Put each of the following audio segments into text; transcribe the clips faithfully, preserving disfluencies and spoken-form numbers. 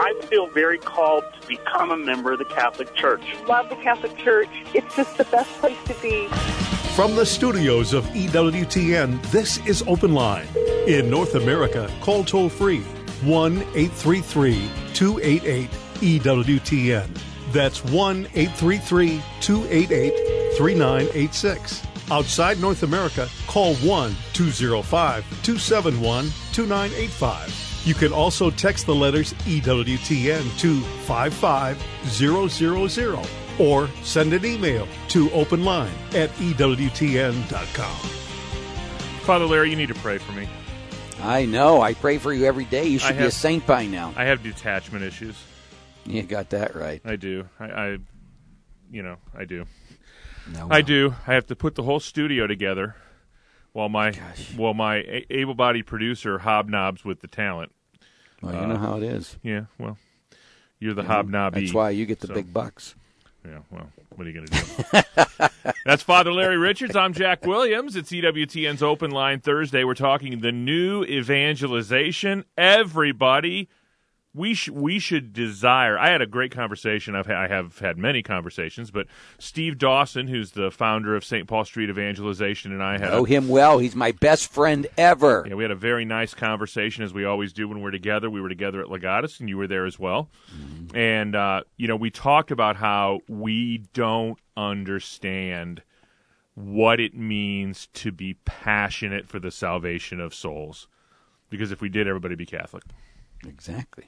I feel very called to become a member of the Catholic Church. Love the Catholic Church. It's just the best place to be. From the studios of E W T N, this is Open Line. In North America, call toll-free one eight three three, two eight eight, E W T N. That's one eight three three, two eight eight, three nine eight six. Outside North America, call one two zero five, two seven one, two nine eight five. You can also text the letters E W T N to five five zero zero zero or send an email to openline at E W T N dot com. Father Larry, you need to pray for me. I know. I pray for you every day. You should I be have, a saint by now. I have detachment issues. You got that right. I do. I, I you know, I do. No, I do. I have to put the whole studio together while my Gosh. while my a- able-bodied producer hobnobs with the talent. Well, you uh, know how it is. Yeah, well, you're the You hobnobby. That's why you get the so, big bucks. Yeah, well, what are you going to do? That's Father Larry Richards. I'm Jack Williams. It's E W T N's Open Line Thursday. We're talking the new evangelization. Everybody, we sh- we should desire. I had a great conversation. I've ha- I have had many conversations, but Steve Dawson, who's the founder of Saint Paul Street Evangelization, and I had Know a, him well. He's my best friend ever. yeah, we had a very nice conversation, as we always do when we're together. We were together at Legatus, and you were there as well. Mm-hmm. And, uh, you know, we talked about how we don't understand what it means to be passionate for the salvation of souls. Because if we did, everybody would be Catholic. Exactly.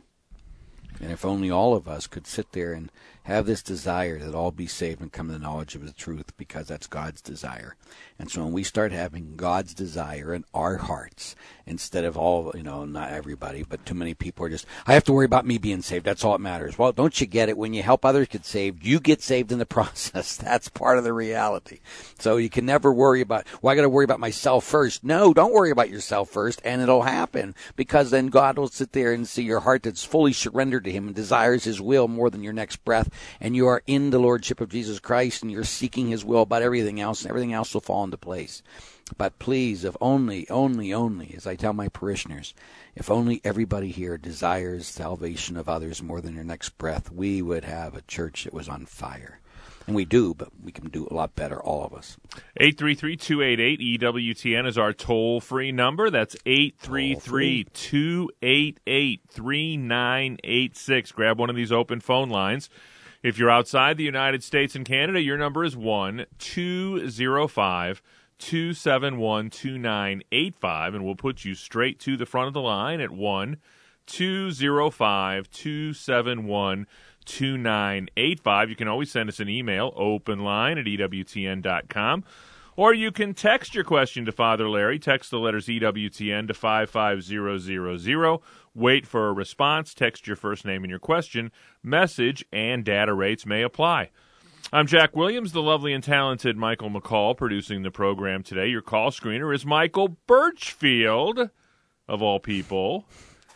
And if only all of us could sit there and have this desire that all be saved and come to the knowledge of the truth, because that's God's desire. And so when we start having God's desire in our hearts, instead of all, you know, not everybody, but too many people are just, I have to worry about me being saved. That's all that matters. Well, don't you get it? When you help others get saved, you get saved in the process. That's part of the reality. So you can never worry about, well, I got to worry about myself first. No, don't worry about yourself first, and it'll happen, because then God will sit there and see your heart that's fully surrendered to Him and desires His will more than your next breath, and you are in the Lordship of Jesus Christ, and you're seeking His will about everything else, and everything else will fall into place. But please, if only, only, only, as I tell my parishioners, if only everybody here desires salvation of others more than their next breath, we would have a church that was on fire. And we do, but we can do a lot better, all of us. eight three three, two eight eight, E W T N is our toll-free number. That's eight three three, two eight eight, three nine eight six. Grab one of these open phone lines. If you're outside the United States and Canada, your number is one two zero five, two seven one, two nine eight five, and we'll put you straight to the front of the line at one two zero five, two seven one, two nine eight five. You can always send us an email, openline at E W T N dot com, or you can text your question to Father Larry. Text the letters E W T N to five five zero zero zero. Wait for a response. Text your first name and your question. Message and data rates may apply. I'm Jack Williams, the lovely and talented Michael McCall producing the program today. Your call screener is Michael Birchfield, of all people.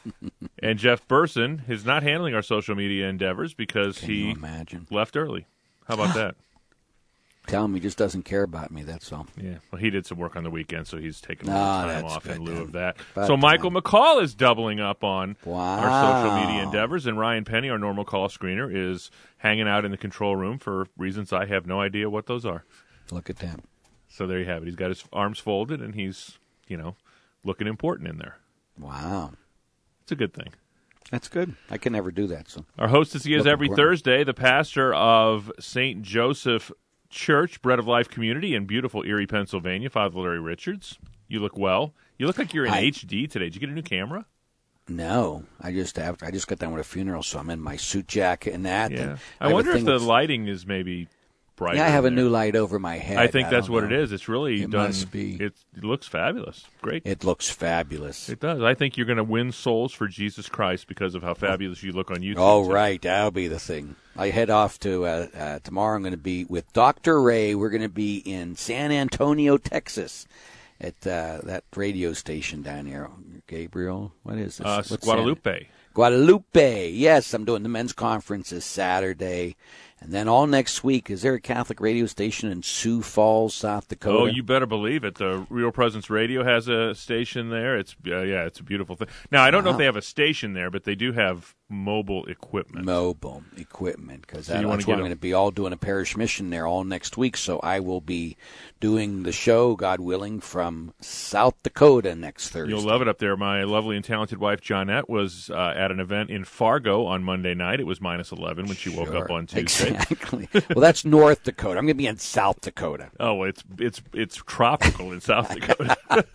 And Jeff Burson is not handling our social media endeavors because Can he you imagine? left early. How about that? Tell him he just doesn't care about me, that's all. Yeah, well, he did some work on the weekend, so he's taking a Ah, little time that's off in good lieu then. of that. About so Michael time. McCall is doubling up on Wow. our social media endeavors, and Ryan Penny, our normal call screener, is hanging out in the control room for reasons I have no idea what those are. Look at that. So there you have it. He's got his arms folded, and he's, you know, looking important in there. Wow. It's a good thing. That's good. I can never do that. So Our hostess, he is Look every important. Thursday, the pastor of Saint Joseph Church, Bread of Life Community in beautiful Erie, Pennsylvania, Father Larry Richards. You look well. You look like you're in I- H D today. Did you get a new camera? No, I just have. I just got done with a funeral, so I'm in my suit jacket and that. Yeah. and I have a wonder if thing the with- lighting is maybe brighter. Yeah, I have a there. new light over my head. I think that's don't what it know. is. It's really It done. must be. It, it looks fabulous. Great. It looks fabulous. It does. I think you're going to win souls for Jesus Christ because of how fabulous you look on YouTube. Oh, today. right. That'll be the thing. I head off to, uh, uh, tomorrow I'm going to be with Doctor Ray. We're going to be in San Antonio, Texas at uh, that radio station down there. Gabriel, what is this? Uh, What's Guadalupe. San- Guadalupe. Yes, I'm doing the men's conference this Saturday. And then all next week, is there a Catholic radio station in Sioux Falls, South Dakota? Oh, you better believe it. The Real Presence Radio has a station there. It's uh, yeah, it's a beautiful thing. Now, I don't wow. know if they have a station there, but they do have mobile equipment. Mobile equipment, because so that, that's why I'm going to be all doing a parish mission there all next week. So I will be doing the show, God willing, from South Dakota next Thursday. You'll love it up there. My lovely and talented wife, Johnette, was uh, at an event in Fargo on Monday night. It was minus eleven when she sure. woke up on Tuesday. Exactly. Well, that's North Dakota. I'm going to be in South Dakota. Oh, it's it's it's tropical in South Dakota.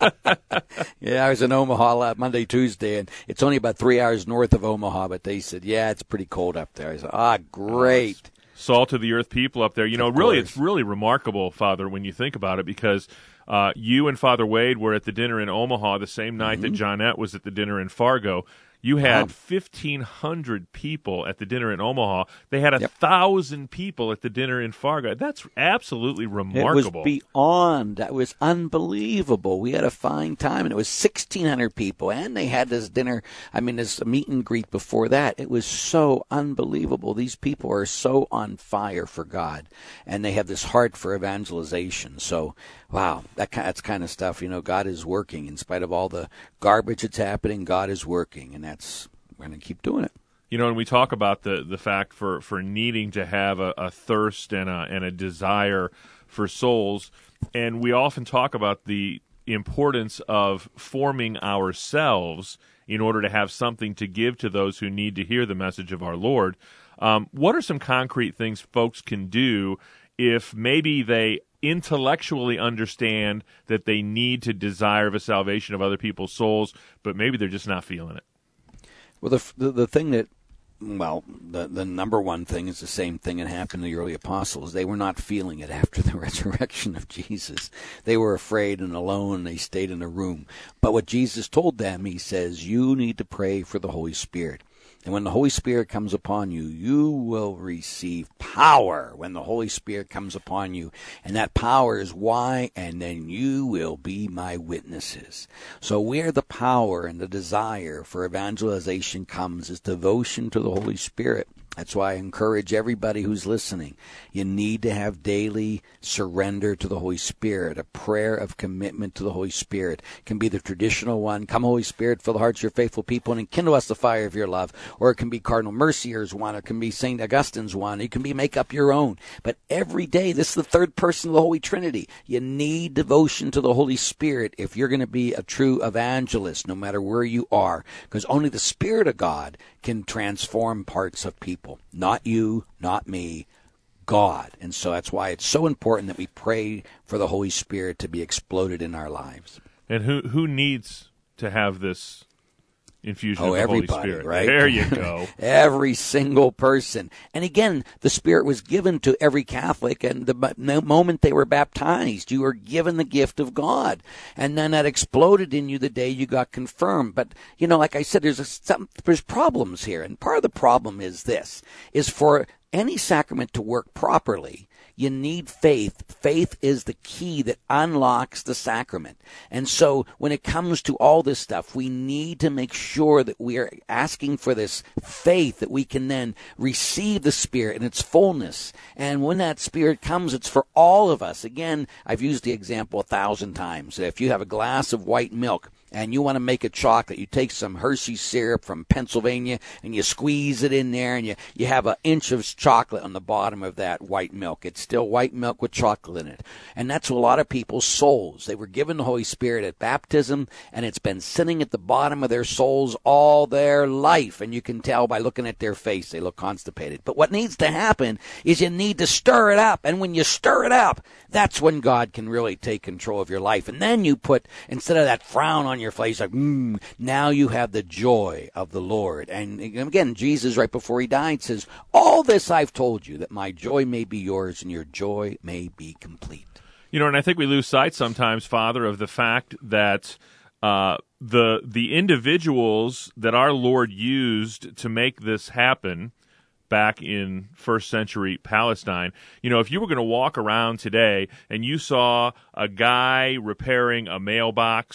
Yeah, I was in Omaha Monday, Tuesday, and it's only about three hours north of Omaha, but they said, yeah, it's pretty cold up there. I said, ah, great. Oh, salt of the earth people up there. You know, of really, course. It's really remarkable, Father, when you think about it, because uh, you and Father Wade were at the dinner in Omaha the same night mm-hmm. that Johnette was at the dinner in Fargo. You had wow. fifteen hundred people at the dinner in Omaha. They had a yep. thousand people at the dinner in Fargo. That's absolutely remarkable. It was beyond. That was unbelievable. We had a fine time, and it was sixteen hundred people. And they had this dinner, I mean, this meet and greet before that. It was so unbelievable. These people are so on fire for God, and they have this heart for evangelization. So, wow, that, that's kind of stuff. You know, God is working. In spite of all the garbage that's happening, God is working, and that's we're going to keep doing it. You know, and we talk about the, the fact for, for needing to have a, a thirst and a, and a desire for souls, and we often talk about the importance of forming ourselves in order to have something to give to those who need to hear the message of our Lord. Um, what are some concrete things folks can do if maybe they intellectually understand that they need to desire the salvation of other people's souls, but maybe they're just not feeling it? Well, the, the the thing that, well, the the number one thing is the same thing that happened to the early apostles. They were not feeling it after the resurrection of Jesus. They were afraid and alone, and they stayed in a room. But what Jesus told them, he says, you need to pray for the Holy Spirit. And when the Holy Spirit comes upon you, you will receive power when the Holy Spirit comes upon you. And that power is why, and then you will be my witnesses. So where the power and the desire for evangelization comes is devotion to the Holy Spirit. That's why I encourage everybody who's listening. You need to have daily surrender to the Holy Spirit, a prayer of commitment to the Holy Spirit. It can be the traditional one, come Holy Spirit, fill the hearts of your faithful people and enkindle us the fire of your love. Or it can be Cardinal Mercier's one, or it can be Saint Augustine's one. It can be make up your own. But every day, this is the third person of the Holy Trinity. You need devotion to the Holy Spirit if you're going to be a true evangelist, no matter where you are. Because only the Spirit of God can transform parts of people. Not you, not me, God. And so that's why it's so important that we pray for the Holy Spirit to be exploded in our lives. And who who needs to have this infusion oh, of the everybody, Holy Spirit? Right? There you go. Every single person. And again, the Spirit was given to every Catholic, and the moment they were baptized, you were given the gift of God. And then that exploded in you the day you got confirmed. But, you know, like I said, there's a, some, there's problems here. And part of the problem is this, is for any sacrament to work properly, you need faith. Faith is the key that unlocks the sacrament. And so when it comes to all this stuff, we need to make sure that we are asking for this faith that we can then receive the Spirit in its fullness. And when that Spirit comes, it's for all of us. Again, I've used the example a thousand times. If you have a glass of white milk, and you want to make a chocolate, you take some Hershey syrup from Pennsylvania and you squeeze it in there, and you, you have an inch of chocolate on the bottom of that white milk. It's still white milk with chocolate in it. And that's a lot of people's souls. They were given the Holy Spirit at baptism, and it's been sitting at the bottom of their souls all their life. And you can tell by looking at their face, they look constipated. But what needs to happen is you need to stir it up. And when you stir it up, that's when God can really take control of your life. And then you put, instead of that frown on your face, like, mm, now you have the joy of the Lord. And again, Jesus, right before he died, says, all this I've told you, that my joy may be yours and your joy may be complete. You know, and I think we lose sight sometimes, Father, of the fact that uh, the the individuals that our Lord used to make this happen back in first century Palestine, you know, if you were going to walk around today and you saw a guy repairing a mailbox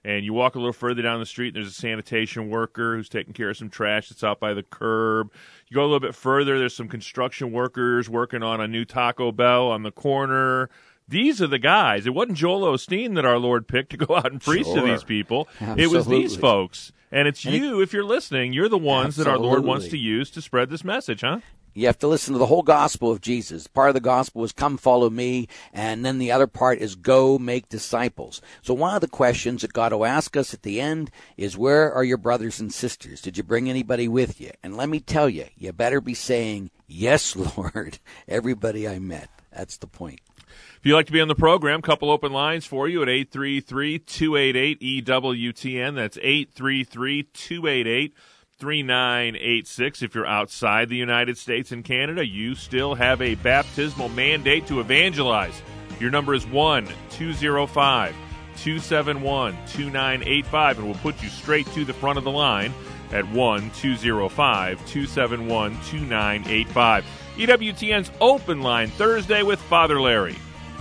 and you walk a little further down the street, and there's a sanitation worker who's taking care of some trash that's out by the curb. You go a little bit further, there's some construction workers working on a new Taco Bell on the corner. These are the guys. It wasn't Joel Osteen that our Lord picked to go out and preach Sure. to these people. Absolutely. It was these folks. And it's And you, if you're listening, you're the ones that our Lord Absolutely. wants to use to spread this message, huh? You have to listen to the whole gospel of Jesus. Part of the gospel is come follow me, and then the other part is go make disciples. So one of the questions that God will ask us at the end is, where are your brothers and sisters? Did you bring anybody with you? And let me tell you, you better be saying, yes, Lord, everybody I met. That's the point. If you'd like to be on the program, couple open lines for you at eight three three, two eight eight, E W T N. That's eight three three, two eight eight, three nine eight six. If you're outside the United States and Canada, you still have a baptismal mandate to evangelize. Your number is one two zero five, two seven one, two nine eight five, and we'll put you straight to the front of the line at one two zero five, two seven one, two nine eight five. E W T N's Open Line Thursday with Father Larry.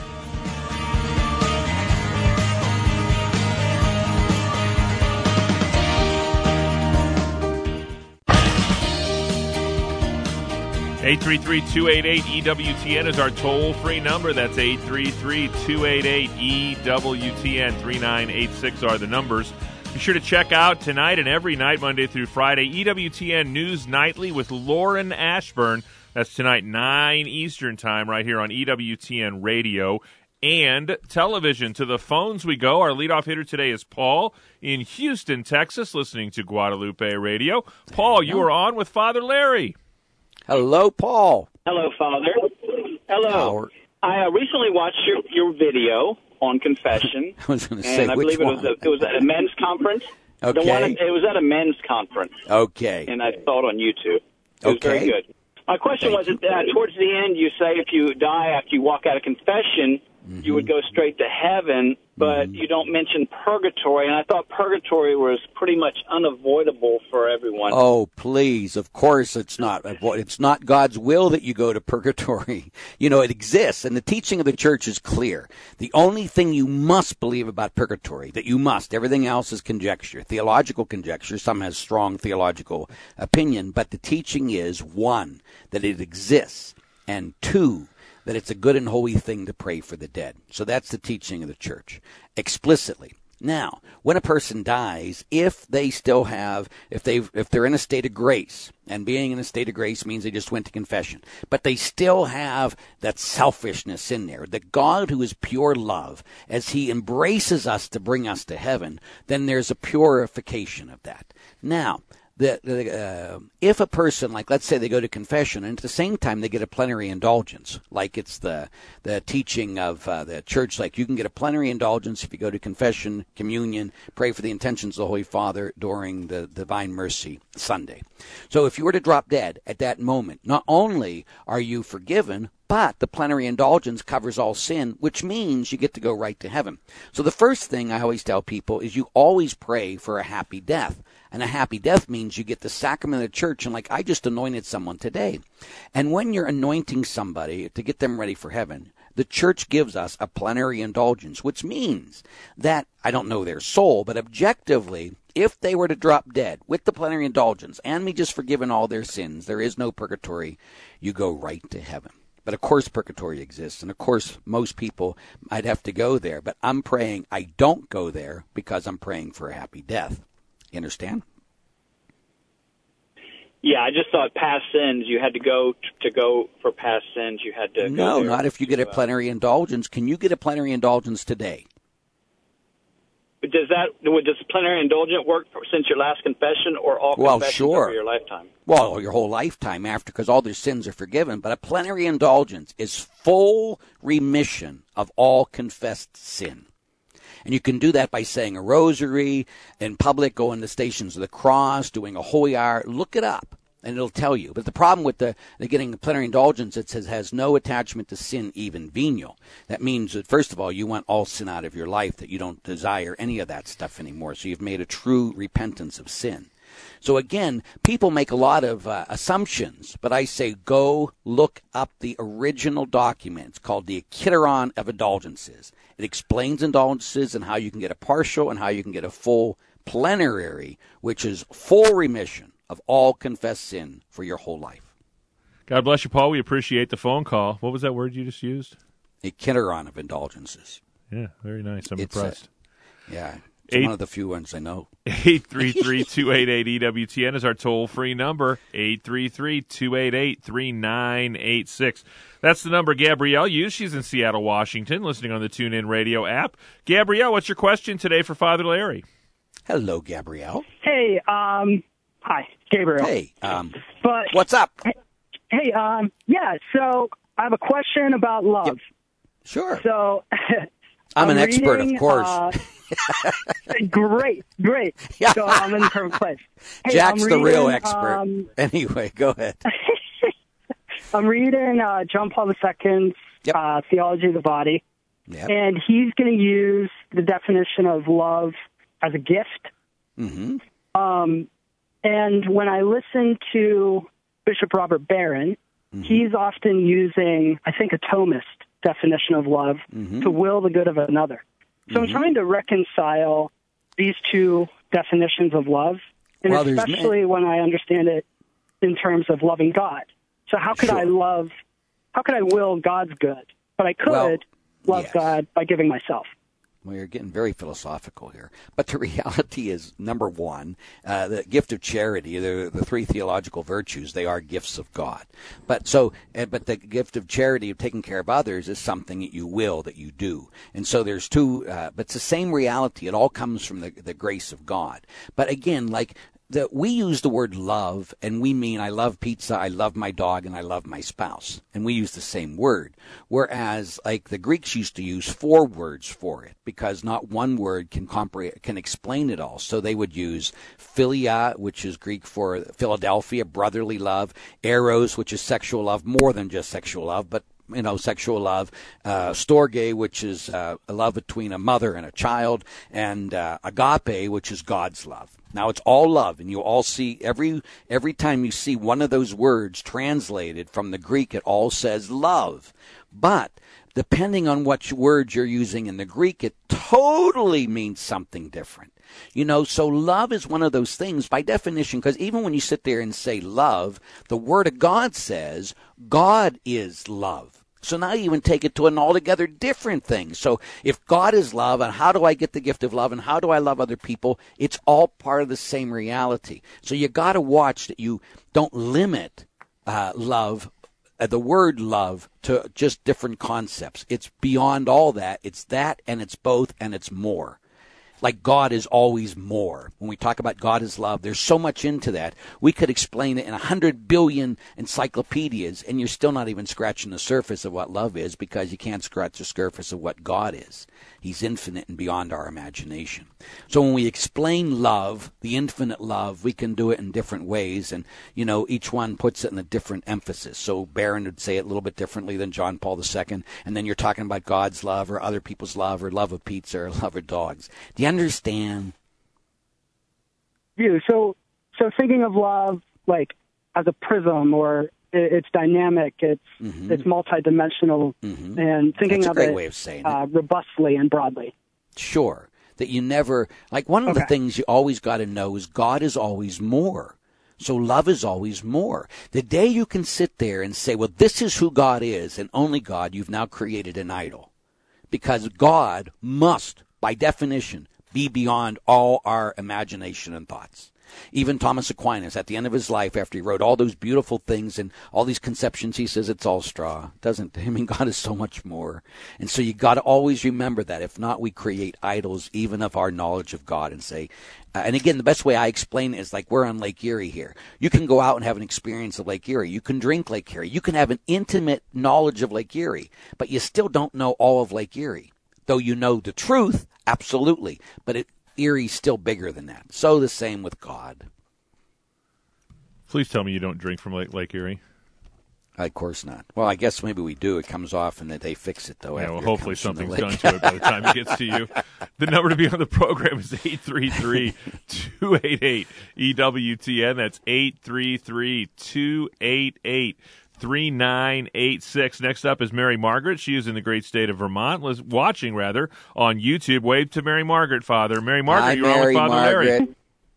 eight three three, two eight eight, E W T N is our toll-free number. That's eight three three, two eight eight, E W T N. three nine eight six are the numbers. Be sure to check out tonight and every night, Monday through Friday, E W T N News Nightly with Lauren Ashburn. That's tonight, nine Eastern Time, right here on E W T N Radio and television. To the phones we go. Our leadoff hitter today is Paul in Houston, Texas, listening to Guadalupe Radio. Paul, you are on with Father Larry. Hello, Paul. Hello, Father. Hello. Howard. I uh, recently watched your, your video on confession, I was going to say, and I which believe it one? was, a, it was at a men's conference. Okay. The one, it was at a men's conference, Okay. and I saw it on YouTube. It was Okay. very good. My question Thank was, uh, towards the end, you say if you die after you walk out of confession, Mm-hmm. you would go straight to heaven, but Mm-hmm. you don't mention purgatory, and I thought purgatory was pretty much unavoidable for everyone. Oh, please. Of course it's not. It's not God's will that you go to purgatory. You know, it exists, and the teaching of the church is clear. The only thing you must believe about purgatory, that you must, everything else is conjecture, theological conjecture. Some has strong theological opinion, but the teaching is, one, that it exists, and two, that it's a good and holy thing to pray for the dead. So that's the teaching of the church, explicitly. Now, when a person dies, if they still have, if they if they're in a state of grace, and being in a state of grace means they just went to confession, but they still have that selfishness in there, the God who is pure love, as he embraces us to bring us to heaven, then there's a purification of that. Now, The, the, uh, if a person, like let's say they go to confession, and at the same time they get a plenary indulgence, like it's the the teaching of uh, the church, like you can get a plenary indulgence if you go to confession, communion, pray for the intentions of the Holy Father during the Divine Mercy Sunday. So if you were to drop dead at that moment, not only are you forgiven, but the plenary indulgence covers all sin, which means you get to go right to heaven. So the first thing I always tell people is you always pray for a happy death. And a happy death means you get the sacrament of the church. And like I just anointed someone today. And when you're anointing somebody to get them ready for heaven, the church gives us a plenary indulgence, which means that, I don't know their soul, but objectively, if they were to drop dead with the plenary indulgence and me just forgiven all their sins, there is no purgatory, you go right to heaven. But of course purgatory exists, and of course most people might have to go there. But I'm praying I don't go there because I'm praying for a happy death. You understand? Yeah, I just thought past sins, you had to go to go for past sins. You had to No, go there not if you get a to, uh, plenary indulgence. Can you get a plenary indulgence today? Does that does plenary indulgence work for, since your last confession, or all Well, confessions sure. over your lifetime? Well, your whole lifetime after, because all their sins are forgiven. But a plenary indulgence is full remission of all confessed sin. And you can do that by saying a rosary, in public, going to Stations of the Cross, doing a holy hour. Look it up, and it'll tell you. But the problem with the, the getting the plenary indulgence, it says has no attachment to sin, even venial. That means that, first of all, you want all sin out of your life, that you don't desire any of that stuff anymore. So you've made a true repentance of sin. So again, people make a lot of uh, assumptions, but I say go look up the original document. It's called the Ikitaron of Indulgences. It explains indulgences and how you can get a partial and how you can get a full plenary, which is full remission of all confessed sin for your whole life. God bless you, Paul. We appreciate the phone call. What was that word you just used? Ikitaron of Indulgences. Yeah, very nice. I'm it's impressed. A, yeah, it's Eight, one of the few ones I know. eight three three, two eight eight, E W T N is our toll-free number, eight three three, two eight eight, three nine eight six. That's the number Gabrielle used. She's in Seattle, Washington, listening on the TuneIn Radio app. Gabrielle, what's your question today for Father Larry? Hello, Gabrielle. Hey, um, hi, Gabriel. Hey, um, but what's up? Hey, um, yeah, so I have a question about love. Yep. Sure. So I'm, I'm an reading, expert, of course. Uh, great, great. So I'm in the perfect place. Hey, Jack's reading, the real expert. Um, anyway, go ahead. I'm reading uh, John Paul the Second's yep. uh, Theology of the Body, yep. and he's going to use the definition of love as a gift. Mm-hmm. Um, and when I listen to Bishop Robert Barron, mm-hmm. he's often using, I think, a Thomist definition of love, mm-hmm. to will the good of another. So mm-hmm. I'm trying to reconcile these two definitions of love, and well, especially ma- when I understand it in terms of loving God. So how could sure. I love, how could I will God's good? But I could well, love yes. God by giving myself. Well, you're getting very philosophical here. But the reality is, number one, uh, the gift of charity, the, the three theological virtues, they are gifts of God. But so, uh, but the gift of charity of taking care of others is something that you will, that you do. And so there's two, uh, but it's the same reality. It all comes from the, the grace of God. But again, like, The, we use the word love, and we mean I love pizza, I love my dog, and I love my spouse. And we use the same word. Whereas, like, the Greeks used to use four words for it, because not one word can comprehend, can explain it all. So they would use philia, which is Greek for Philadelphia, brotherly love, eros, which is sexual love, more than just sexual love, but you know, sexual love, uh, storge, which is uh, a love between a mother and a child, and uh, agape, which is God's love. Now, it's all love, and you all see, every every time you see one of those words translated from the Greek, it all says love. But depending on what words you're using in the Greek, it totally means something different. You know, so love is one of those things by definition, because even when you sit there and say love, the Word of God says God is love. So now you even take it to an altogether different thing. So if God is love, and how do I get the gift of love, and how do I love other people, it's all part of the same reality. So you got to watch that you don't limit uh, love, uh, the word love, to just different concepts. It's beyond all that. It's that, and it's both, and it's more. Like God is always more. When we talk about God is love, there's so much into that. We could explain it in a hundred billion encyclopedias, and you're still not even scratching the surface of what love is, because you can't scratch the surface of what God is. He's infinite and beyond our imagination. So when we explain love, the infinite love, we can do it in different ways, and, you know, each one puts it in a different emphasis. So Barron would say it a little bit differently than John Paul the Second, and then you're talking about God's love or other people's love or love of pizza or love of dogs. Do you understand? Yeah, so, so thinking of love, like, as a prism, or it's dynamic, it's mm-hmm. it's multidimensional, mm-hmm. and thinking That's a of great it, way of saying uh, it. robustly and broadly. Sure. That you never, like one of okay. the things you always got to know is God is always more. So love is always more. The day you can sit there and say, well, this is who God is, and only God, you've now created an idol. Because God must, by definition, be beyond all our imagination and thoughts. Even Thomas Aquinas, at the end of his life, after he wrote all those beautiful things and all these conceptions, he says it's all straw. Doesn't, I mean, God is so much more. And so you got to always remember that. If not, we create idols even of our knowledge of God, and say, uh, and again, the best way I explain it is like we're on Lake Erie here. You can go out and have an experience of Lake Erie. You can drink Lake Erie. You can have an intimate knowledge of Lake Erie, but you still don't know all of Lake Erie. Though you know the truth, absolutely, but it Erie's still bigger than that. So the same with God. Please tell me you don't drink from Lake, Lake Erie. Of course not. Well, I guess maybe we do. It comes off and that they fix it, though. Yeah, after well, it hopefully comes from the something's lake. done to it by the time it gets to you. The number to be on the program is eight three three, two eight eight, E W T N. That's eight three three, two eight eight, three nine eight six. Next up is Mary Margaret. She is in the great state of Vermont, was watching, rather, on YouTube. Wave to Mary Margaret, Father. Mary Margaret, Hi, you're on with Mary Father Larry. Margaret.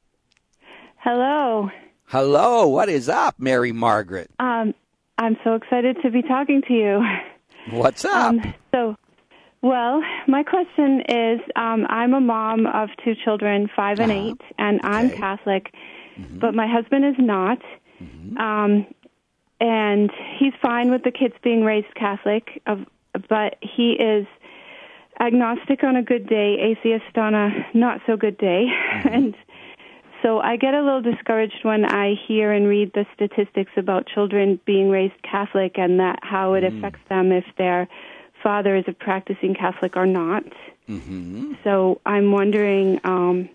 Hello. Hello. What is up, Mary Margaret? Um, I'm so excited to be talking to you. What's up? Um, so, well, my question is, um, I'm a mom of two children, five and Uh-huh. eight, and I'm Okay. Catholic, Mm-hmm. but my husband is not. Mm-hmm. Um, and he's fine with the kids being raised Catholic, of, but he is agnostic on a good day, atheist on a not so good day, Mm-hmm. and so I get a little discouraged when I hear and read the statistics about children being raised Catholic and that how it Mm. affects them if their father is a practicing Catholic or not. Mm-hmm. So I'm wondering um,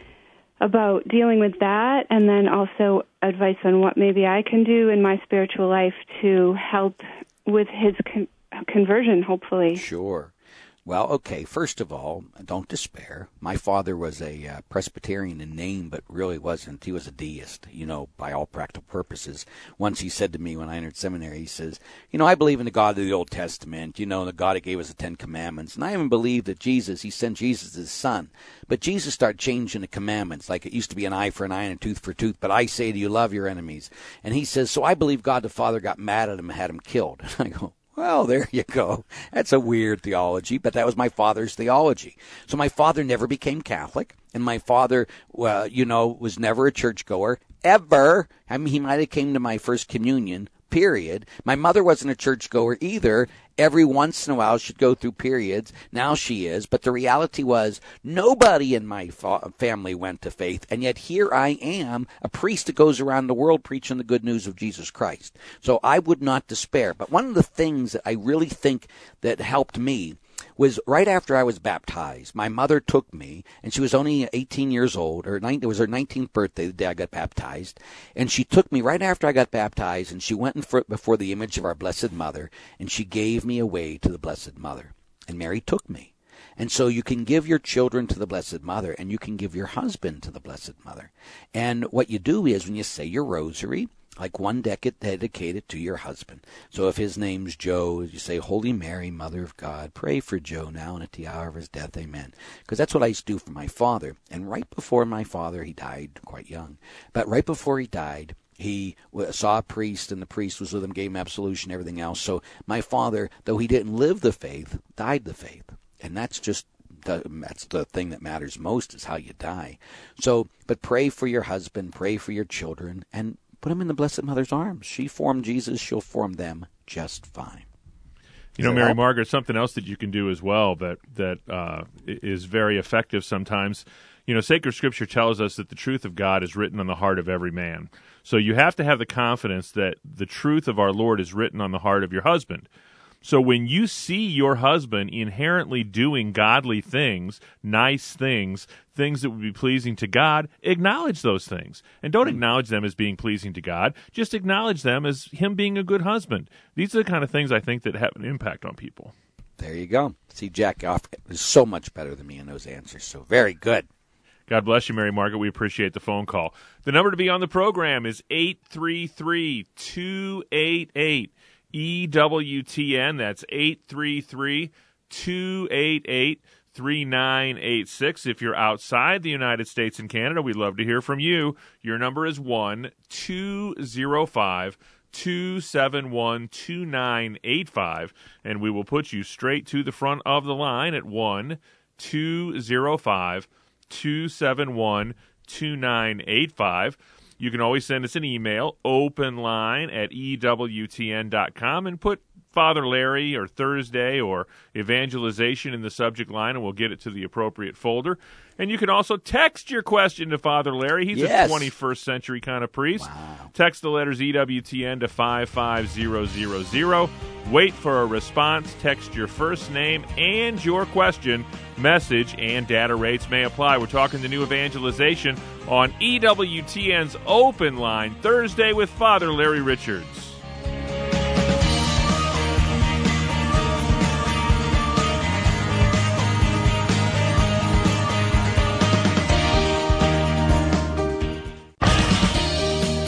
about dealing with that, and then also advice on what maybe I can do in my spiritual life to help with his con- conversion, hopefully. Sure. Well, okay, first of all, don't despair. My father was a uh, Presbyterian in name, but really wasn't. He was a deist, you know, by all practical purposes. Once he said to me when I entered seminary, he says, you know, I believe in the God of the Old Testament, you know, the God that gave us the Ten Commandments. And I even believe that Jesus, he sent Jesus as his son. But Jesus started changing the commandments, like it used to be an eye for an eye and a tooth for a tooth, but I say to you, love your enemies. And he says, so I believe God the Father got mad at him and had him killed. And I go, well, there you go. That's a weird theology, but that was my father's theology. So my father never became Catholic, and my father, well, you know, was never a churchgoer, ever. I mean, he might have came to my first communion, period. My mother wasn't a churchgoer either. Every once in a while she'd go through periods. Now she is. But the reality was nobody in my fa- family went to faith. And yet here I am, a priest that goes around the world preaching the good news of Jesus Christ. So I would not despair. But one of the things that I really think that helped me was right after I was baptized. My mother took me, and she was only eighteen years old, or nine, it was her nineteenth birthday the day I got baptized, and she took me right after I got baptized, and she went in for, before the image of our Blessed Mother, and she gave me away to the Blessed Mother, and Mary took me. And so you can give your children to the Blessed Mother, and you can give your husband to the Blessed Mother. And what you do is when you say your rosary, like one decade dedicated to your husband. So if his name's Joe, you say, Holy Mary, Mother of God, pray for Joe now and at the hour of his death, amen. Because that's what I used to do for my father. And right before my father, he died quite young, but right before he died, he saw a priest, and the priest was with him, gave him absolution, everything else. So my father, though he didn't live the faith, died the faith. And that's just The, that's the thing that matters most, is how you die. So, but pray for your husband, pray for your children, and put them in the Blessed Mother's arms. She formed Jesus, she'll form them just fine. You know, Mary Margaret, something else that you can do as well that that uh, is very effective sometimes. You know, sacred scripture tells us that the truth of God is written on the heart of every man. So you have to have the confidence that the truth of our Lord is written on the heart of your husband. So when you see your husband inherently doing godly things, nice things, things that would be pleasing to God, acknowledge those things. And don't acknowledge them as being pleasing to God. Just acknowledge them as him being a good husband. These are the kind of things I think that have an impact on people. There you go. See, Jack Off is so much better than me in those answers. So very good. God bless you, Mary Margaret. We appreciate the phone call. The number to be on the program is eight three three, two eight eight, E W T N. That's eight three three, two eight eight, three nine eight six. If you're outside the United States and Canada, we'd love to hear from you. Your number is one two zero five, two seven one, two nine eight five, and we will put you straight to the front of the line at one two zero five, two seven one, two nine eight five. You can always send us an email, openline at E W T N dot com, and put Father Larry or Thursday or evangelization in the subject line, and we'll get it to the appropriate folder. And you can also text your question to Father Larry. He's Yes. a twenty-first century kind of priest. Wow. Text the letters E W T N to five five zero zero zero. Wait for a response. Text your first name and your question. Message and data rates may apply. We're talking the new evangelization on E W T N's Open Line Thursday with Father Larry Richards.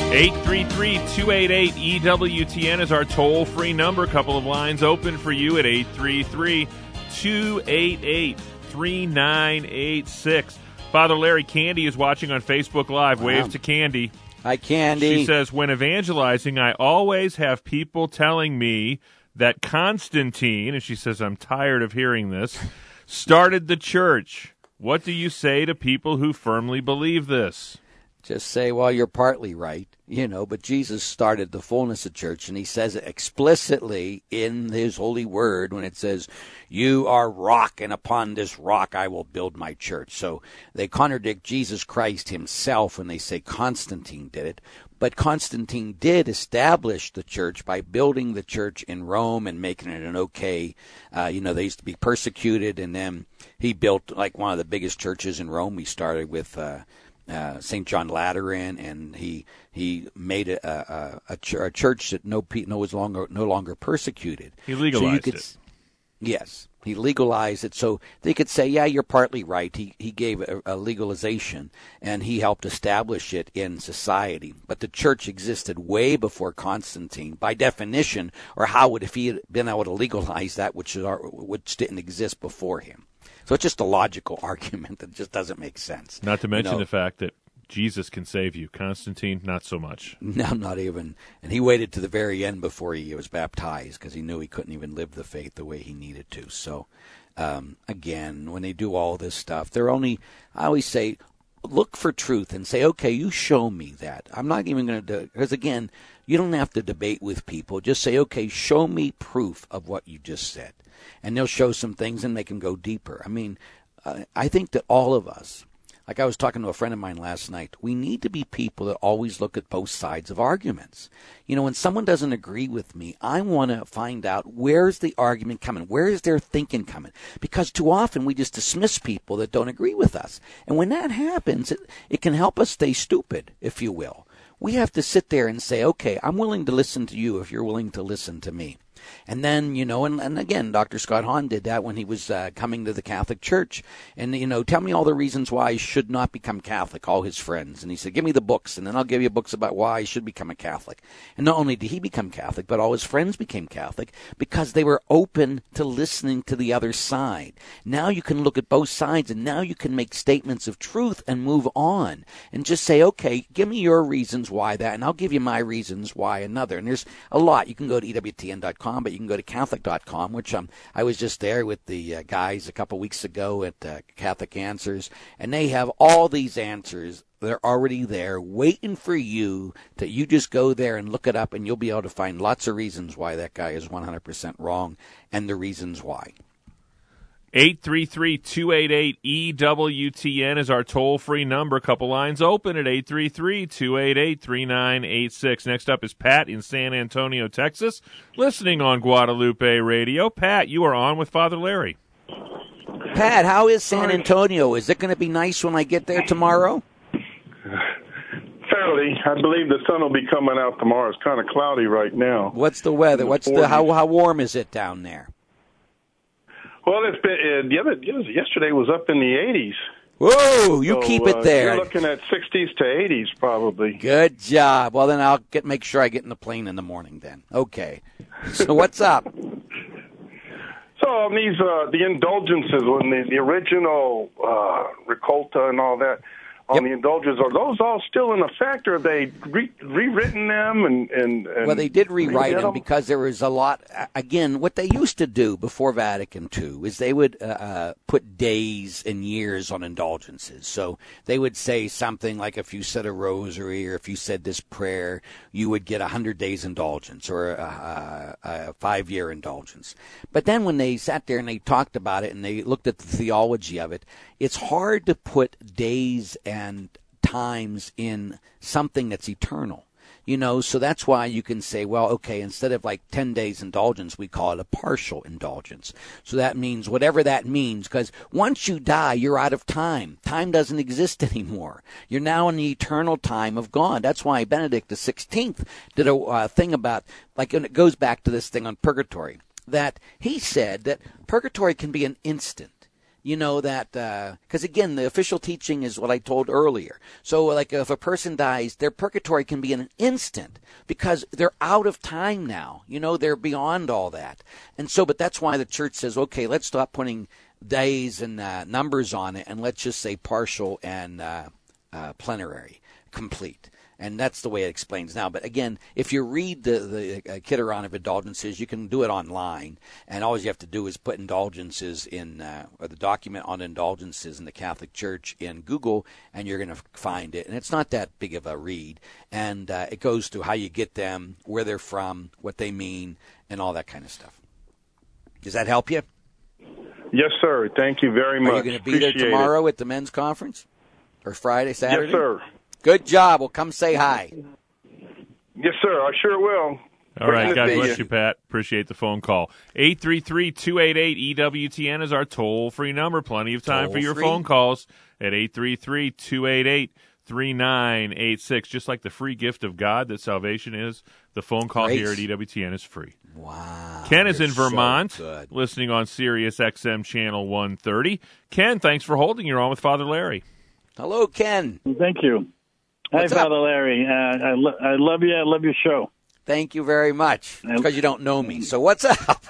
eight three three, two eight eight, E W T N is our toll-free number. A couple of lines open for you at eight three three, two eight eight, three nine eight six. Father Larry, Candy is watching on Facebook Live. Wow. Wave to Candy. Hi, Candy. She says, when evangelizing, I always have people telling me that Constantine, and she says, I'm tired of hearing this, started the church. What do you say to people who firmly believe this? Just say, well, you're partly right, you know, but Jesus started the fullness of church, and he says it explicitly in his holy word when it says, you are rock, and upon this rock I will build my church. So they contradict Jesus Christ himself when they say Constantine did it. But Constantine did establish the church by building the church in Rome and making it an okay, uh, you know, they used to be persecuted, and then he built like one of the biggest churches in Rome. He started with uh, uh, Saint John Lateran, and he he made a a, a, ch- a church that no no was longer no longer persecuted. He legalized so you could, it. Yes. He legalized it, so they could say, yeah, you're partly right. He he gave a, a legalization, and he helped establish it in society. But the church existed way before Constantine, by definition, or how would if he had been able to legalize that which, which didn't exist before him? So it's just a logical argument that just doesn't make sense. Not to mention you know, the fact that Jesus can save you. Constantine, not so much. No, not even. And he waited to the very end before he was baptized because he knew he couldn't even live the faith the way he needed to. So, um, again, when they do all this stuff, they're only, I always say, look for truth and say, okay, you show me that. I'm not even going to, because again, you don't have to debate with people. Just say, okay, show me proof of what you just said. And they'll show some things and make them go deeper. I mean, uh, I think that all of us, like I was talking to a friend of mine last night, we need to be people that always look at both sides of arguments. You know, when someone doesn't agree with me, I want to find out where's the argument coming, where is their thinking coming? Because too often we just dismiss people that don't agree with us. And when that happens, it, it can help us stay stupid, if you will. We have to sit there and say, okay, I'm willing to listen to you if you're willing to listen to me. And then, you know, and, and again, Doctor Scott Hahn did that when he was uh, coming to the Catholic Church. And, you know, tell me all the reasons why I should not become Catholic, all his friends. And he said, give me the books, and then I'll give you books about why I should become a Catholic. And not only did he become Catholic, but all his friends became Catholic because they were open to listening to the other side. Now you can look at both sides, and now you can make statements of truth and move on. And just say, okay, give me your reasons why that, and I'll give you my reasons why another. And there's a lot. You can go to E W T N dot com. But you can go to Catholic dot com, which um, I was just there with the uh, guys a couple weeks ago at uh, Catholic Answers, and they have all these answers. They're already there waiting for you to you just go there and look it up, and you'll be able to find lots of reasons why that guy is one hundred percent wrong and the reasons why. eight three three, two eight eight, E W T N is our toll-free number. A couple lines open at eight three three, two eight eight, three nine eight six. Next up is Pat in San Antonio, Texas, listening on Guadalupe Radio. Pat, you are on with Father Larry. Pat, how is San Antonio? Is it going to be nice when I get there tomorrow? Fairly. I believe the sun will be coming out tomorrow. It's kind of cloudy right now. What's the weather? What's the how how warm is it down there? Well, it's been uh, the other yesterday was up in the eighties. Whoa, you so, keep it uh, there. You're looking at sixties to eighties probably. Good job. Well, then I'll get make sure I get in the plane in the morning. Then okay. So what's up? So um, these uh, the indulgences, when the, the original uh, Ricolta and all that. On yep. the indulgences, are those all still in effect, or have they re- rewritten them? And, and, and well, they did rewrite them, them because there was a lot. Again, what they used to do before Vatican Two is they would uh, uh, put days and years on indulgences. So they would say something like, if you said a rosary or if you said this prayer, you would get a hundred days indulgence or a, a, a five-year indulgence. But then when they sat there and they talked about it and they looked at the theology of it, it's hard to put days and times in something that's eternal. You know, so that's why you can say, well, okay, instead of like ten days indulgence, we call it a partial indulgence. So that means whatever that means, because once you die, you're out of time. Time doesn't exist anymore. You're now in the eternal time of God. That's why Benedict the sixteenth did a uh, thing about, like, and it goes back to this thing on purgatory, that he said that purgatory can be an instant. You know, that, because uh, again, the official teaching is what I told earlier. So, like, if a person dies, their purgatory can be in an instant because they're out of time now. You know, they're beyond all that. And so, but that's why the church says, okay, let's stop putting days and uh, numbers on it, and let's just say partial and uh, uh, plenary, complete. And that's the way it explains now. But again, if you read the, the uh, Kitteron of Indulgences, you can do it online. And all you have to do is put indulgences in, uh, or the document on indulgences in the Catholic Church in Google, and you're going to find it. And it's not that big of a read. And uh, it goes to how you get them, where they're from, what they mean, and all that kind of stuff. Does that help you? Yes, sir. Thank you very much. Are you going to be there tomorrow at the men's conference? Or Friday, Saturday? Yes, sir. Good job. Well, come say hi. Yes, sir. I sure will. All right. God bless you, Pat. Appreciate the phone call. eight three three, two eight eight, E W T N is our toll-free number. Plenty of time for your phone calls at eight three three, two eight eight, three nine eight six. Just like the free gift of God that salvation is, the phone call Great. here at E W T N is free. Wow. Ken is in Vermont, so listening on Sirius X M Channel one thirty. Ken, thanks for holding. You're on with Father Larry. Hello, Ken. Thank you. What's Hi, up? Father Larry. Uh, I, lo- I love you. I love your show. Thank you very much. Because you don't know me. So what's up?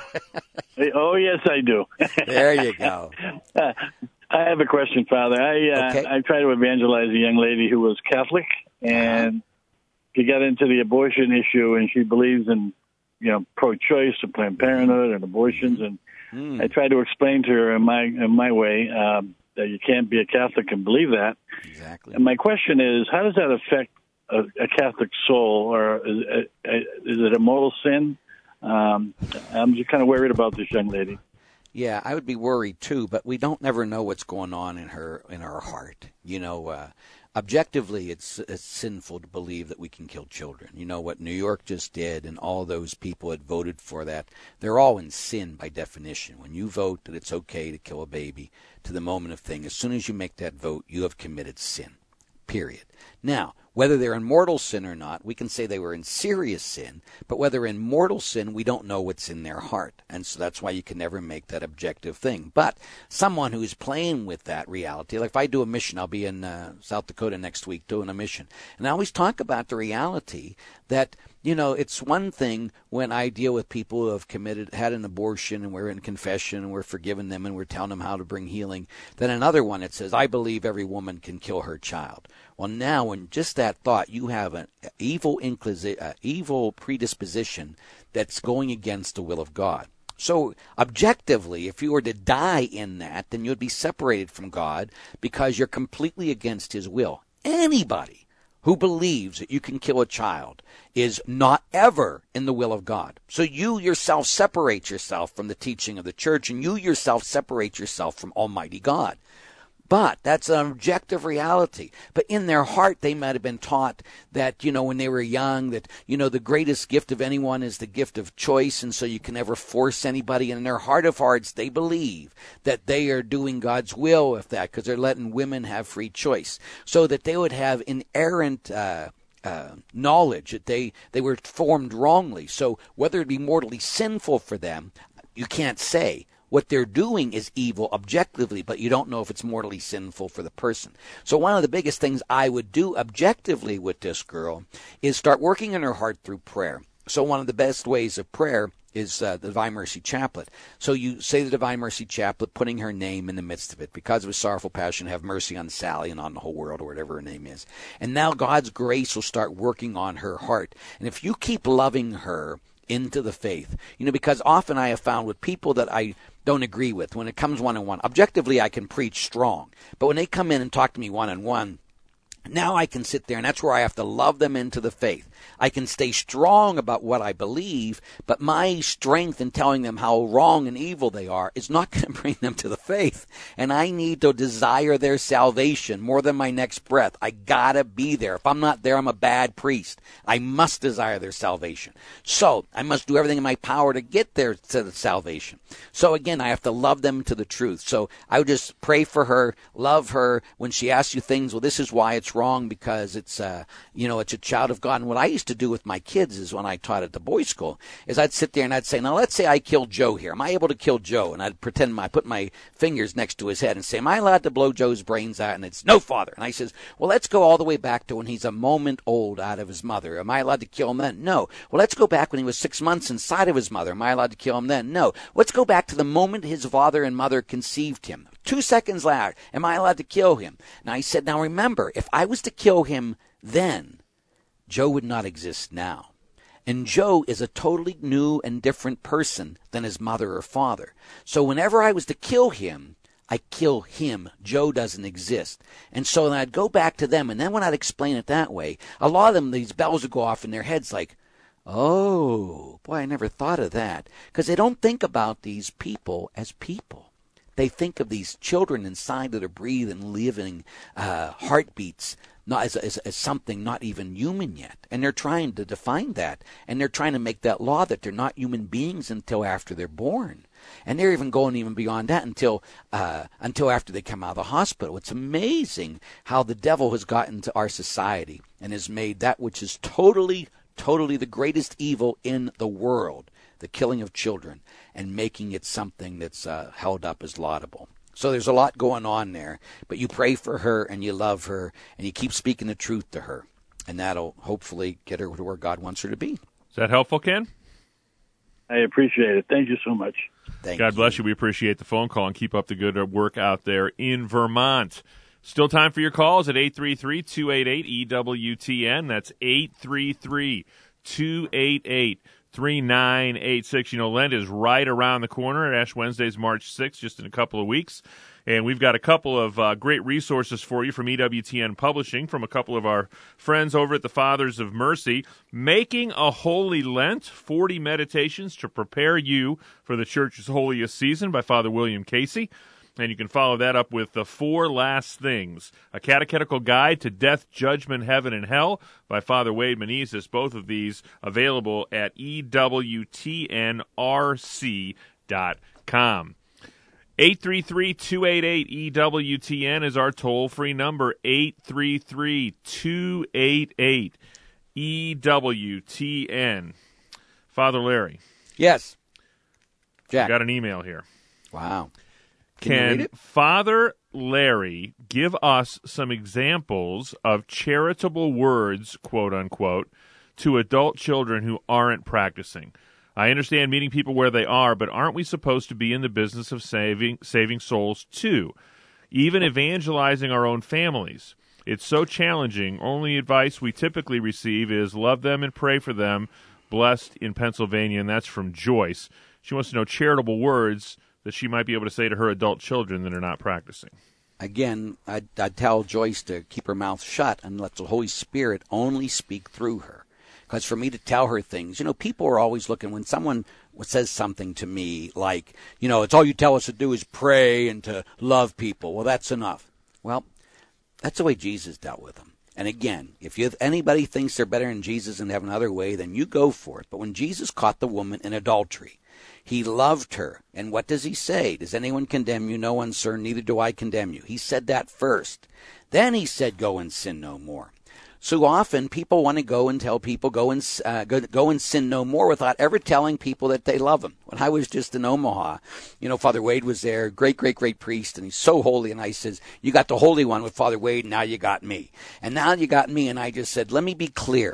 Oh, yes, I do. There you go. Uh, I have a question, Father. I uh, Okay. I tried to evangelize a young lady who was Catholic, and she got into the abortion issue, and she believes in, you know, pro-choice and Planned Parenthood and abortions. And Mm. I tried to explain to her in my in my way um, that you can't be a Catholic and believe that. Exactly. And my question is, how does that affect a, a Catholic soul, or is it, is it a mortal sin? Um, I'm just kind of worried about this young lady. Yeah, I would be worried too, but we don't never know what's going on in her in her heart. You know, uh, objectively, it's, it's sinful to believe that we can kill children. You know what New York just did, and all those people had voted for that. They're all in sin by definition. When you vote that it's okay to kill a baby, to the moment of thing, as soon as you make that vote, you have committed sin. Period. Now, whether they're in mortal sin or not, we can say they were in serious sin, but whether in mortal sin, we don't know what's in their heart. And so that's why you can never make that objective thing. But someone who's playing with that reality, like if I do a mission, I'll be in uh, South Dakota next week doing a mission. And I always talk about the reality that, you know, it's one thing when I deal with people who have committed, had an abortion, and we're in confession, and we're forgiving them, and we're telling them how to bring healing. Then another one, it says, I believe every woman can kill her child. Well, now, in just that thought, you have an evil, inclisi- uh, evil predisposition that's going against the will of God. So, objectively, if you were to die in that, then you'd be separated from God because you're completely against His will. Anybody who believes that you can kill a child is not ever in the will of God. So you yourself separate yourself from the teaching of the church, and you yourself separate yourself from Almighty God. But that's an objective reality. But in their heart, they might have been taught that, you know, when they were young, that, you know, the greatest gift of anyone is the gift of choice, and so you can never force anybody. And in their heart of hearts, they believe that they are doing God's will with that because they're letting women have free choice. So that they would have inerrant uh, uh, knowledge that they, they were formed wrongly. So whether it be mortally sinful for them, you can't say. What they're doing is evil objectively, but you don't know if it's mortally sinful for the person. So one of the biggest things I would do objectively with this girl is start working in her heart through prayer. So one of the best ways of prayer is uh, the Divine Mercy Chaplet. So you say the Divine Mercy Chaplet, putting her name in the midst of it. Because of His sorrowful passion, have mercy on Sally and on the whole world, or whatever her name is. And now God's grace will start working on her heart. And if you keep loving her into the faith, you know, because often I have found with people that I don't agree with, when it comes one-on-one, objectively I can preach strong. But when they come in and talk to me one-on-one, now I can sit there, and that's where I have to love them into the faith. I can stay strong about what I believe, but my strength in telling them how wrong and evil they are is not going to bring them to the faith. And I need to desire their salvation more than my next breath. I got to be there. If I'm not there, I'm a bad priest. I must desire their salvation. So I must do everything in my power to get there to the salvation. So again, I have to love them to the truth. So I would just pray for her, love her. When she asks you things, well, this is why it's it's wrong because it's, uh, you know, it's a child of God. And what I used to do with my kids is when I taught at the boys' school is I'd sit there and I'd say, now let's say I killed Joe here. Am I able to kill Joe? And I'd pretend I put my fingers next to his head and say, am I allowed to blow Joe's brains out? And it's, no, Father. And I says, well, let's go all the way back to when he's a moment old out of his mother. Am I allowed to kill him then? No. Well, let's go back when he was six months inside of his mother. Am I allowed to kill him then? No. Let's go back to the moment his father and mother conceived him. Two seconds later, am I allowed to kill him? Now, I said, now remember, if I was to kill him then, Joe would not exist now. And Joe is a totally new and different person than his mother or father. So whenever I was to kill him, I kill him. Joe doesn't exist. And so then I'd go back to them, and then when I'd explain it that way, a lot of them, these bells would go off in their heads like, oh, boy, I never thought of that. Because they don't think about these people as people. They think of these children inside that are breathing, living uh, heartbeats, not as, as as something not even human yet. And they're trying to define that. And they're trying to make that law that they're not human beings until after they're born. And they're even going even beyond that until uh, until after they come out of the hospital. It's amazing how the devil has gotten into our society and has made that which is totally, totally the greatest evil in the world, the killing of children, and making it something that's uh, held up as laudable. So there's a lot going on there. But you pray for her and you love her and you keep speaking the truth to her. And that'll hopefully get her to where God wants her to be. Is that helpful, Ken? I appreciate it. Thank you so much. Thank God you. bless you. We appreciate the phone call and keep up the good work out there in Vermont. Still time for your calls at eight three three, two eight eight, E W T N. That's eight three three, two eight eight, three nine eight six. You know, Lent is right around the corner. Ash Wednesday's March sixth, just in a couple of weeks. And we've got a couple of uh, great resources for you from E W T N Publishing, from a couple of our friends over at the Fathers of Mercy. Making a Holy Lent, forty Meditations to Prepare You for the Church's Holiest Season by Father William Casey. And you can follow that up with The Four Last Things, a catechetical guide to death, judgment, heaven, and hell by Father Wade Menezes. Both of these available at E W T N R C dot com. eight three three, two eight eight, E W T N is our toll-free number, eight three three, two eight eight, E W T N. Father Larry. Yes. Jack. Got an email here. Wow. Can, Can you read it? Father Larry give us some examples of charitable words, quote unquote, to adult children who aren't practicing? I understand meeting people where they are, but aren't we supposed to be in the business of saving saving souls too? Even evangelizing our own families. It's so challenging. Only advice we typically receive is love them and pray for them. Blessed in Pennsylvania, and that's from Joyce. She wants to know charitable words that she might be able to say to her adult children that are not practicing. Again, I'd, I'd tell Joyce to keep her mouth shut and let the Holy Spirit only speak through her. Because for me to tell her things, you know, people are always looking, when someone says something to me like, you know, it's all you tell us to do is pray and to love people. Well, that's enough. Well, that's the way Jesus dealt with them. And again, if you, anybody thinks they're better than Jesus and have another way, then you go for it. But when Jesus caught the woman in adultery, he loved her. And what does he say? Does anyone condemn you? No one, sir, neither do I condemn you. He said that first. Then he said, go and sin no more. So often people want to go and tell people, go and uh, go, go and sin no more, without ever telling people that they love them. When I was just in Omaha, you know, Father Wade was there, great, great, great priest, and he's so holy. And I says, you got the Holy One with Father Wade, and now you got me. And now you got me, and I just said, let me be clear.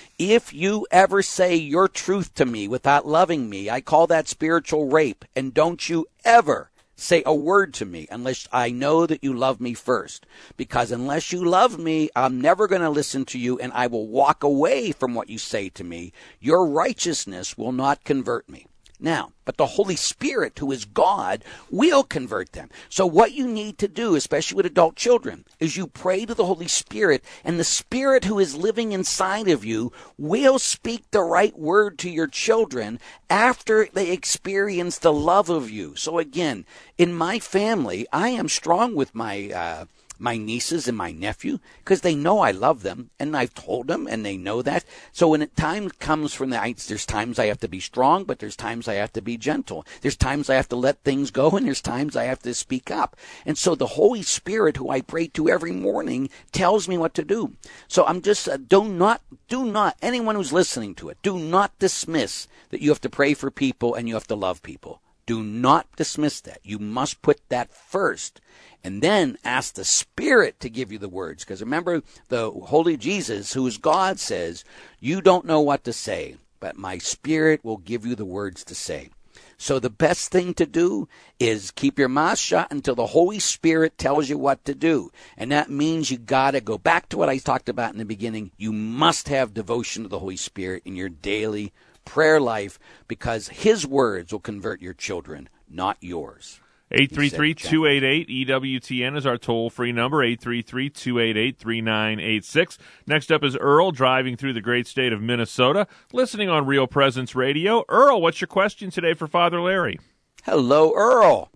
If you ever say your truth to me without loving me, I call that spiritual rape. And don't you ever say a word to me unless I know that you love me first. Because unless you love me, I'm never going to listen to you, and I will walk away from what you say to me. Your righteousness will not convert me. Now, but the Holy Spirit, who is God, will convert them. So what you need to do, especially with adult children, is you pray to the Holy Spirit, and the Spirit who is living inside of you will speak the right word to your children after they experience the love of you. So again, in my family, I am strong with my uh, my nieces and my nephew, because they know I love them, and I've told them, and they know that. So when it time comes from the, I, there's times I have to be strong, but there's times I have to be gentle. There's times I have to let things go, and there's times I have to speak up. And so the Holy Spirit, who I pray to every morning, tells me what to do. So I'm just, uh, do not, do not, anyone who's listening to it, do not dismiss that you have to pray for people and you have to love people. Do not dismiss that. You must put that first. And then ask the Spirit to give you the words. Because remember, the Holy Jesus, who is God, says, you don't know what to say, but my Spirit will give you the words to say. So the best thing to do is keep your mouth shut until the Holy Spirit tells you what to do. And that means you got to go back to what I talked about in the beginning. You must have devotion to the Holy Spirit in your daily prayer life, because His words will convert your children, not yours. eight three three, two eight eight, E W T N is our toll-free number, eight three three, two eight eight, three nine eight six. Next up is Earl, driving through the great state of Minnesota, listening on Real Presence Radio. Earl, what's your question today for Father Larry? Hello, Earl.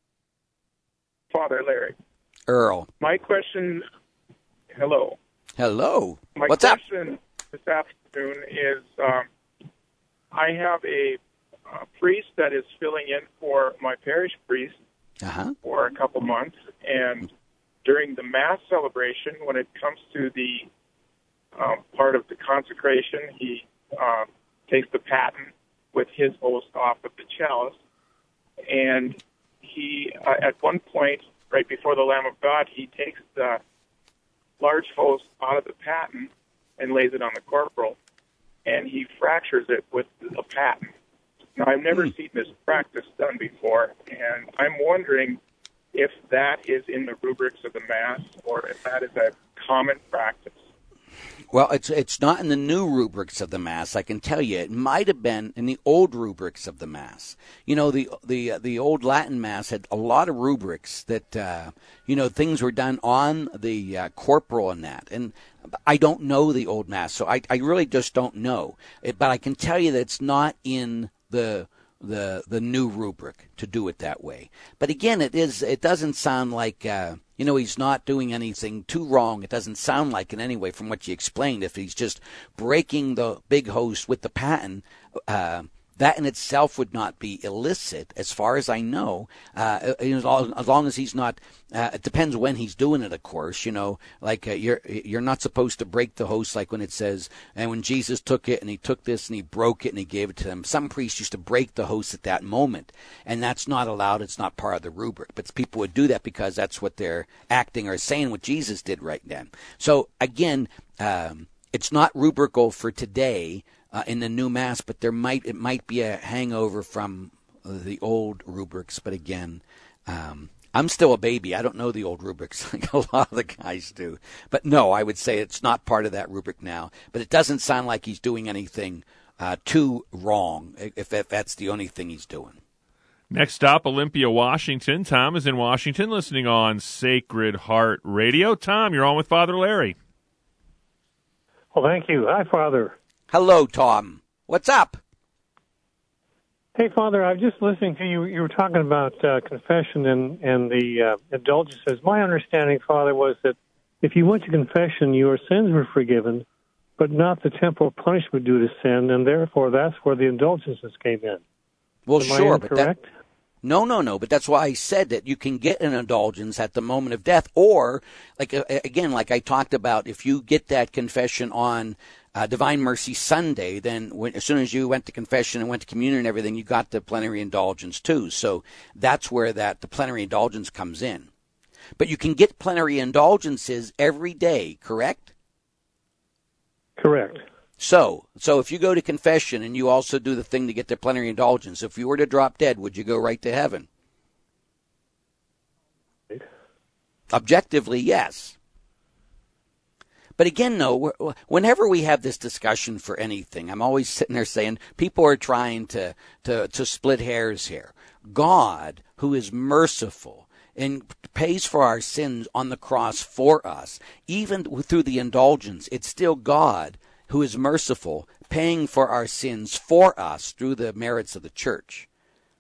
Father Larry. Earl. My question, hello. Hello. My What's question up? This afternoon is, um, I have a uh, priest that is filling in for my parish priest uh-huh. for a couple months, and during the Mass celebration, when it comes to the um, part of the consecration, he uh, takes the paten with his host off of the chalice, and he, uh, at one point, right before the Lamb of God, he takes the large host out of the paten and lays it on the corporal, and he fractures it with a paten. Now, I've never mm. seen this practice done before, and I'm wondering if that is in the rubrics of the Mass or if that is a common practice. Well, it's it's not in the new rubrics of the Mass. I can tell you, it might have been in the old rubrics of the Mass. You know, the the the old Latin Mass had a lot of rubrics that uh, you know, things were done on the uh, corporal and that. And I don't know the old Mass, so I I really just don't know. It, but I can tell you that it's not in the the the new rubric to do it that way. But again, it is it doesn't sound like. Uh, You know, he's not doing anything too wrong. It doesn't sound like it anyway from what you explained. If he's just breaking the big host with the paten, uh, that in itself would not be illicit, as far as I know, uh, as long as he's not, uh, it depends when he's doing it, of course, you know, like uh, you're you're not supposed to break the host, like when it says, and when Jesus took it and he took this and he broke it and he gave it to them. Some priests used to break the host at that moment, and that's not allowed. It's not part of the rubric, but people would do that because that's what they're acting or saying what Jesus did right then. So again, um, it's not rubrical for today, Uh, in the new Mass, but there might it might be a hangover from uh, the old rubrics. But again, um, I'm still a baby. I don't know the old rubrics like a lot of the guys do. But no, I would say it's not part of that rubric now. But it doesn't sound like he's doing anything uh, too wrong, if, if that's the only thing he's doing. Next stop, Olympia, Washington. Tom is in Washington, listening on Sacred Heart Radio. Tom, you're on with Father Larry. Well, thank you. Hi, Father. Hello, Tom. What's up? Hey, Father, I was just listening to you. You were talking about uh, confession and, and the uh, indulgences. My understanding, Father, was that if you went to confession, your sins were forgiven, but not the temporal punishment due to sin, and therefore that's where the indulgences came in. Well, Am sure, I but that... No, no, no. But that's why I said that you can get an indulgence at the moment of death, or, like uh, again, like I talked about, if you get that confession on uh, Divine Mercy Sunday, then when, as soon as you went to confession and went to communion and everything, you got the plenary indulgence too. So that's where that the plenary indulgence comes in. But you can get plenary indulgences every day, correct? Correct. So, so if you go to confession and you also do the thing to get the plenary indulgence, if you were to drop dead, would you go right to heaven? Right. Objectively, yes. But again, no, whenever we have this discussion for anything, I'm always sitting there saying people are trying to, to, to split hairs here. God, who is merciful and pays for our sins on the cross for us, even through the indulgence, it's still God who is merciful, paying for our sins for us through the merits of the church.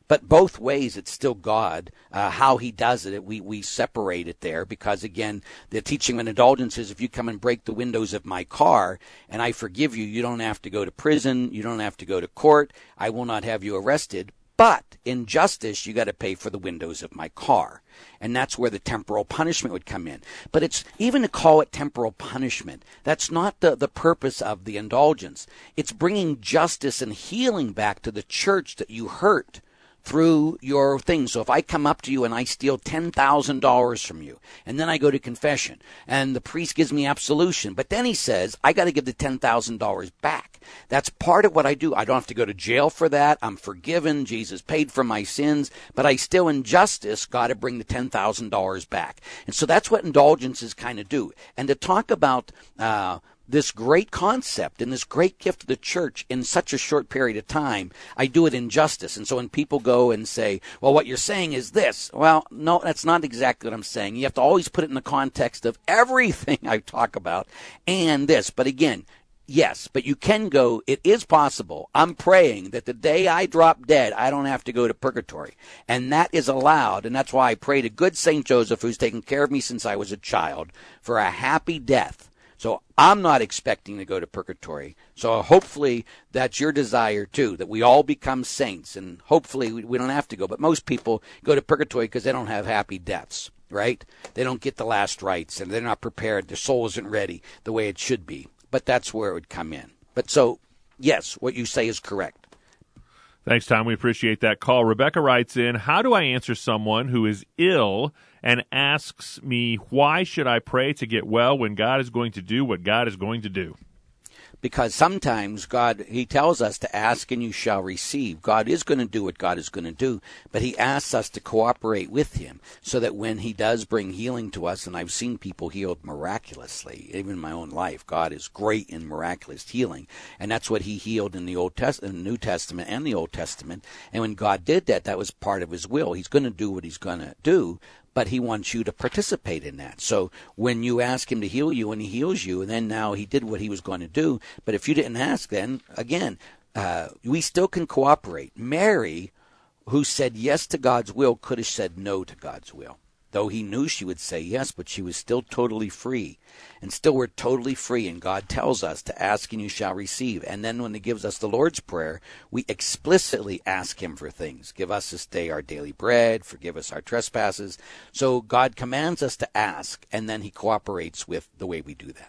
But both ways, it's still God. Uh, how he does it, we, we separate it there because, again, the teaching of indulgence is if you come and break the windows of my car and I forgive you, you don't have to go to prison. You don't have to go to court. I will not have you arrested. But in justice, you got to pay for the windows of my car. And that's where the temporal punishment would come in. But it's even to call it temporal punishment, that's not the, the purpose of the indulgence. It's bringing justice and healing back to the church that you hurt through your thing. So if I come up to you and I steal ten thousand dollars from you, and then I go to confession, and the priest gives me absolution, but then he says, I got to give the ten thousand dollars back. That's part of what I do. I don't have to go to jail for that. I'm forgiven. Jesus paid for my sins, but I still, in justice, got to bring the ten thousand dollars back. And so that's what indulgences kind of do. And to talk about uh this great concept and this great gift to the church in such a short period of time, I do it in justice. And so when people go and say, well, what you're saying is this, well, no, that's not exactly what I'm saying. You have to always put it in the context of everything I talk about and this. But again, yes, but you can go, it is possible. I'm praying that the day I drop dead, I don't have to go to purgatory. And that is allowed. And that's why I pray to good Saint Joseph, who's taken care of me since I was a child, for a happy death. So I'm not expecting to go to purgatory. So hopefully that's your desire too, that we all become saints. And hopefully we don't have to go. But most people go to purgatory because they don't have happy deaths, right? They don't get the last rites and they're not prepared. Their soul isn't ready the way it should be. But that's where it would come in. But so, yes, what you say is correct. Thanks, Tom. We appreciate that call. Rebecca writes in, how do I answer someone who is ill and asks me, why should I pray to get well when God is going to do what God is going to do? Because sometimes God, he tells us to ask and you shall receive. God is going to do what God is going to do, but he asks us to cooperate with him so that when he does bring healing to us, and I've seen people healed miraculously, even in my own life, God is great in miraculous healing, and that's what he healed in the Old Test- in the New Testament and the Old Testament. And when God did that, that was part of his will. He's going to do what he's going to do, but he wants you to participate in that. So when you ask him to heal you and he heals you, and then now he did what he was going to do, but if you didn't ask then, again, uh, we still can cooperate. Mary, who said yes to God's will, could have said no to God's will. Though he knew she would say yes, but she was still totally free. And still we're totally free, and God tells us to ask and you shall receive. And then when he gives us the Lord's Prayer, we explicitly ask him for things. Give us this day our daily bread, forgive us our trespasses. So God commands us to ask, and then he cooperates with the way we do that.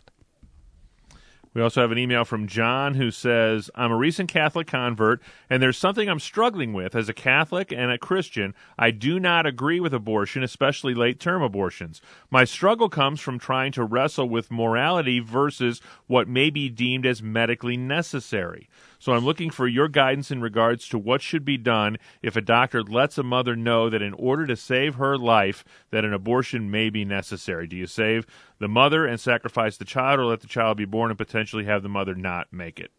We also have an email from John who says, I'm a recent Catholic convert, and there's something I'm struggling with. As a Catholic and a Christian, I do not agree with abortion, especially late-term abortions. My struggle comes from trying to wrestle with morality versus what may be deemed as medically necessary. So I'm looking for your guidance in regards to what should be done if a doctor lets a mother know that in order to save her life, that an abortion may be necessary. Do you save the mother and sacrifice the child, or let the child be born and potentially have the mother not make it?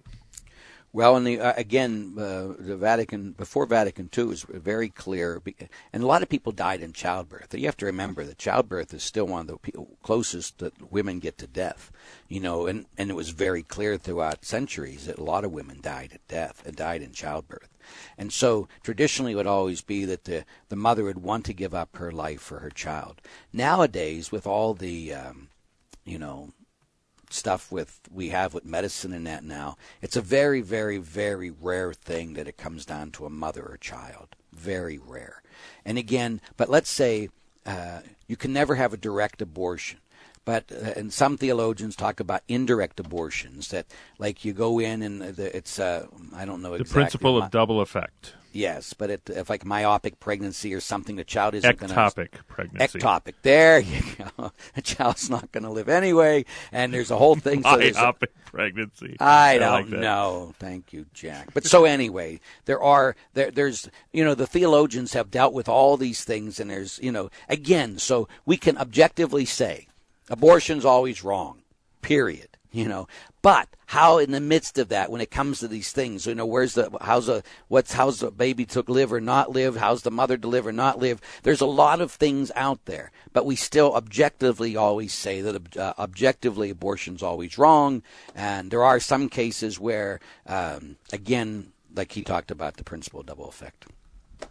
Well, and the, uh, again, uh, the Vatican, before Vatican Two, is very clear, and a lot of people died in childbirth. You have to remember that childbirth is still one of the people closest that women get to death, you know, and, and it was very clear throughout centuries that a lot of women died at death and died in childbirth. And so traditionally it would always be that the, the mother would want to give up her life for her child. Nowadays, with all the, um, you know, stuff with we have with medicine and that now, it's a very, very, very rare thing that it comes down to a mother or child. Very rare. And again, but let's say uh, you can never have a direct abortion. But uh, and some theologians talk about indirect abortions, that like you go in and the, it's uh, I don't know exactly. The principle of double effect. Yes, but it, if like myopic pregnancy or something, the child isn't going to... Ectopic pregnancy. Ectopic. There you go. The child's not going to live anyway, and there's a whole thing. So myopic a, pregnancy. I, I don't like know. Thank you, Jack. But so anyway, there are, there, there's, you know, the theologians have dealt with all these things, and there's, you know, again, so we can objectively say abortion's always wrong, period. You know, but how in the midst of that, when it comes to these things, you know, where's the, how's the, what's, how's the baby to live or not live? How's the mother to live or not live? There's a lot of things out there, but we still objectively always say that uh, objectively abortion's always wrong. And there are some cases where, um, again, like he talked about the principle of double effect.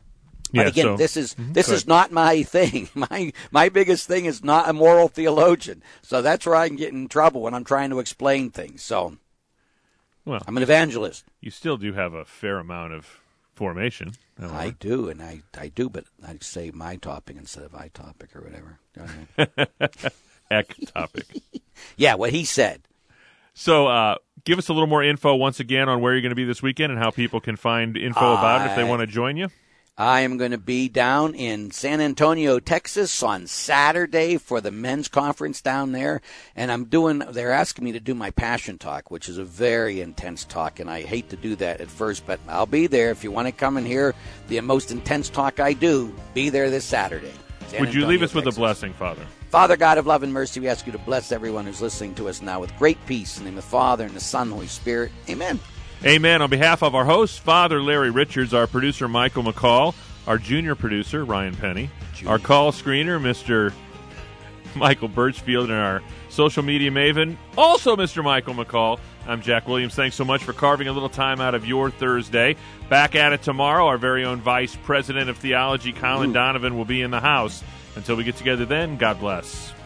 But Yeah, again, so- this is Mhm, this go is ahead. not my thing. My my biggest thing is not a moral theologian. So that's where I can get in trouble when I'm trying to explain things. So Well, I'm an evangelist. you still do have a fair amount of formation. I however. do, and I, I do, but I say my topic instead of I topic or whatever. Go ahead. Ectopic. Yeah, what he said. So, uh, give us a little more info once again on where you're going to be this weekend and how people can find info about it if they I- want to join you. I am going to be down in San Antonio, Texas on Saturday for the men's conference down there. And I'm doing, they're asking me to do my passion talk, which is a very intense talk. And I hate to do that at first, but I'll be there. If you want to come and hear the most intense talk I do, be there this Saturday. San Would you Antonio, leave us with Texas. a blessing, Father? Father God of love and mercy, we ask you to bless everyone who's listening to us now with great peace. In the name of the Father and the Son and the Holy Spirit. Amen. Amen. On behalf of our host, Father Larry Richards, our producer, Michael McCall, our junior producer, Ryan Penny, Junior. our call screener, Mister Michael Birchfield, and our social media maven, also Mister Michael McCall, I'm Jack Williams. Thanks so much for carving a little time out of your Thursday. Back at it tomorrow. Our very own Vice President of Theology, Colin Ooh. Donovan, will be in the house. Until we get together then, God bless.